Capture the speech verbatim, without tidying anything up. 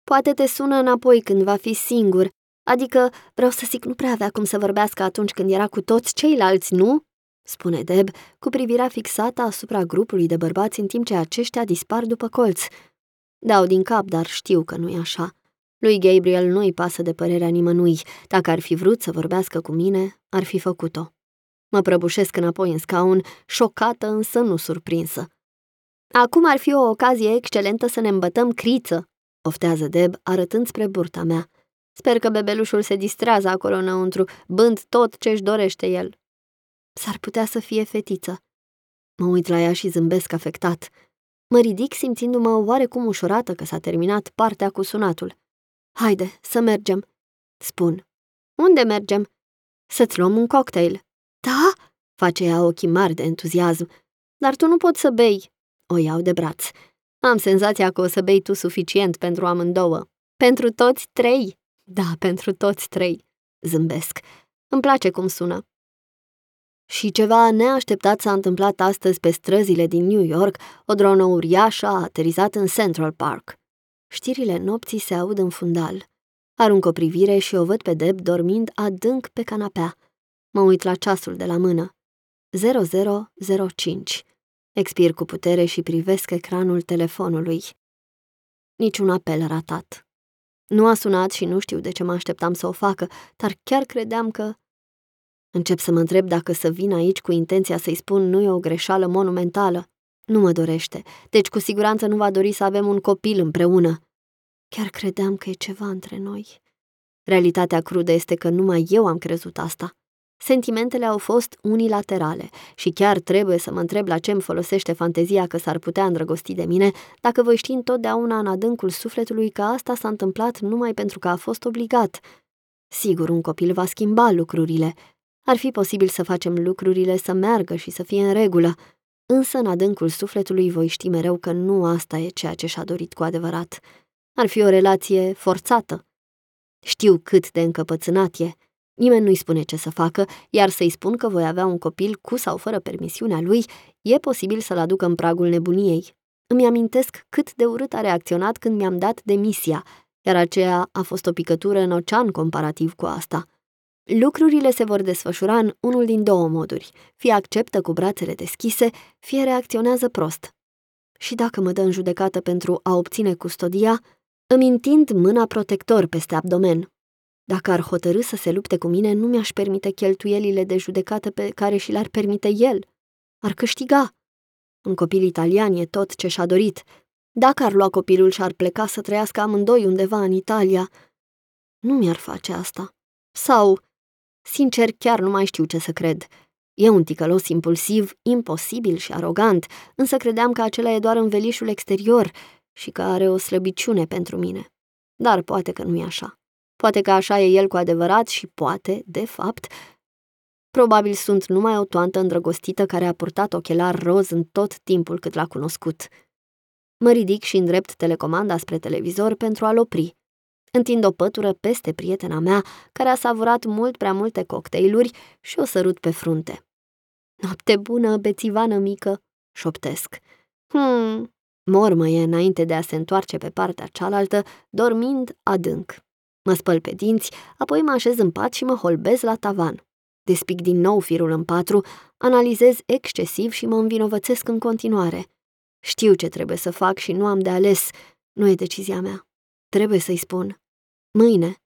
Poate te sună înapoi când va fi singur, adică vreau să zic, nu prea avea cum să vorbească atunci când era cu toți ceilalți, nu?" spune Deb, cu privirea fixată asupra grupului de bărbați în timp ce aceștia dispar după colț. Dau din cap, dar știu că nu-i așa. Lui Gabriel nu-i pasă de părerea nimănui. Dacă ar fi vrut să vorbească cu mine, ar fi făcut-o. Mă prăbușesc înapoi în scaun, șocată, însă nu surprinsă. Acum ar fi o ocazie excelentă să ne îmbătăm criță, oftează Deb, arătând spre burta mea. Sper că bebelușul se distrează acolo înăuntru, bând tot ce-și dorește el. S-ar putea să fie fetiță. Mă uit la ea și zâmbesc afectat. Mă ridic simțindu-mă oarecum ușurată că s-a terminat partea cu sunatul. Haide, să mergem, spun. Unde mergem? Să-ți luăm un cocktail. Da? Face ea ochii mari de entuziasm. Dar tu nu poți să bei. O iau de braț. Am senzația că o să bei tu suficient pentru amândouă. Pentru toți trei? Da, pentru toți trei. Zâmbesc. Îmi place cum sună. Și ceva neașteptat s-a întâmplat astăzi pe străzile din New York. O dronă uriașă a aterizat în Central Park. Știrile nopții se aud în fundal. Arunc o privire și o văd pe Deb dormind adânc pe canapea. Mă uit la ceasul de la mână. zero zero zero cinci. Expir cu putere și privesc ecranul telefonului. Niciun apel ratat. Nu a sunat și nu știu de ce mă așteptam să o facă, dar chiar credeam că... Încep să mă întreb dacă să vin aici cu intenția să-i spun nu e o greșeală monumentală. Nu mă dorește, deci cu siguranță nu va dori să avem un copil împreună. Chiar credeam că e ceva între noi. Realitatea crudă este că numai eu am crezut asta. Sentimentele au fost unilaterale și chiar trebuie să mă întreb la ce îmi folosește fantezia că s-ar putea îndrăgosti de mine dacă voi ști întotdeauna în adâncul sufletului că asta s-a întâmplat numai pentru că a fost obligat. Sigur, un copil va schimba lucrurile. Ar fi posibil să facem lucrurile să meargă și să fie în regulă, însă în adâncul sufletului voi ști mereu că nu asta e ceea ce și-a dorit cu adevărat. Ar fi o relație forțată. Știu cât de încăpățânat e. Nimeni nu-i spune ce să facă, iar să-i spun că voi avea un copil cu sau fără permisiunea lui, e posibil să-l aducă în pragul nebuniei. Îmi amintesc cât de urât a reacționat când mi-am dat demisia, iar aceea a fost o picătură în ocean comparativ cu asta. Lucrurile se vor desfășura în unul din două moduri. Fie acceptă cu brațele deschise, fie reacționează prost. Și dacă mă dă în judecată pentru a obține custodia, îmi întind mâna protector peste abdomen. Dacă ar hotărî să se lupte cu mine, nu mi-aș permite cheltuielile de judecată pe care și le-ar permite el. Ar câștiga. Un copil italian e tot ce și-a dorit. Dacă ar lua copilul și ar pleca să trăiască amândoi undeva în Italia, nu mi-ar face asta. Sau, sincer, chiar nu mai știu ce să cred. E un ticălos impulsiv, imposibil și arogant, însă credeam că acela e doar învelișul exterior și că are o slăbiciune pentru mine. Dar poate că nu e așa. Poate că așa e el cu adevărat și poate, de fapt, probabil sunt numai o toantă îndrăgostită care a purtat ochelari roz în tot timpul cât l-a cunoscut. Mă ridic și îndrept telecomanda spre televizor pentru a-l opri. Întind o pătură peste prietena mea, care a savurat mult prea multe cocktailuri și o sărut pe frunte. Noapte bună, bețivană mică, șoptesc. Hmm, mormăie înainte de a se întoarce pe partea cealaltă, dormind adânc. Mă spăl pe dinți, apoi mă așez în pat și mă holbez la tavan. Despic din nou firul în patru, analizez excesiv și mă învinovățesc în continuare. Știu ce trebuie să fac și nu am de ales, nu e decizia mea. Trebuie să-i spun. Mâine.